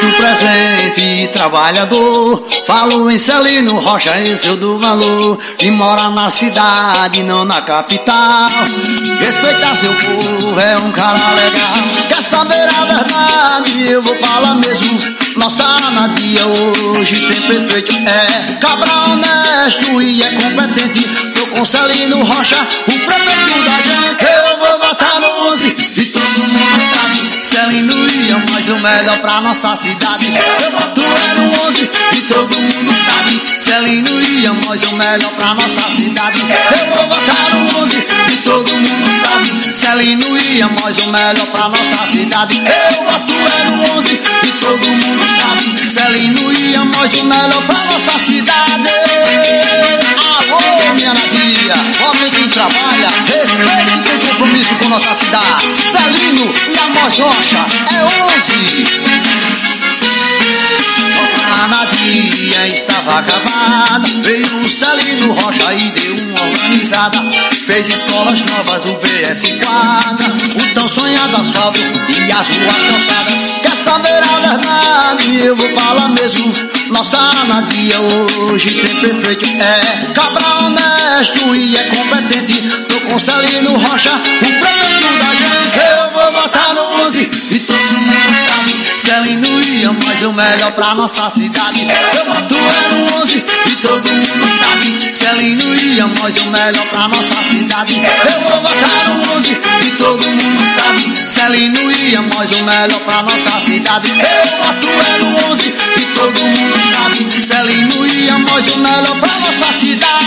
prefeito presente e trabalhador. Falo em Celino Rocha, esse eu dou valor. Que mora na cidade, não na capital. Respeitar seu povo, é um cara legal. Quer saber a verdade? Eu vou falar mesmo. Nossa Anadia hoje tem prefeito, é cabra honesto e é competente. Tô com Celino Rocha, o prefeito da gente. Eu vou votar no 11 e todo mundo sabe. Celino ia mais o melhor pra nossa cidade. Eu voto no 11 e todo mundo sabe. Celino ia mais o melhor pra nossa cidade. Eu vou votar no 11 e todo mundo sabe. Celino ia mais o melhor pra nossa cidade. Eu voto no 11 e todo mundo sabe. Celino ia mais o melhor pra nossa cidade. Alô, minha Nadia, homem quem trabalha, respeito e tem compromisso com nossa cidade. Celino e Amos Rocha é 11. Nossa Nadia estava acabada. Veio o Celino Rocha e deu uma organizada. Fez escolas novas, o BS quadras, o tão sonhado asfalto e as ruas calçadas. Quer saber a verdade? Eu vou falar mesmo. Nossa Nadia hoje tem prefeito, é cabra honesto e é competente. Tô com Celino Rocha, o prefeito da gente. Eu vou votar no 11 e todo mundo sabe. Celino ia mais o melhor pra nossa cidade. Eu voto no 11 e todo mundo sabe. Celino ia mais o melhor pra nossa cidade. Eu vou votar no 11 e todo mundo sabe. Celino ia mais o melhor pra nossa cidade. Eu voto no 11 e todo mundo sabe. Celino ia mais o melhor pra nossa cidade.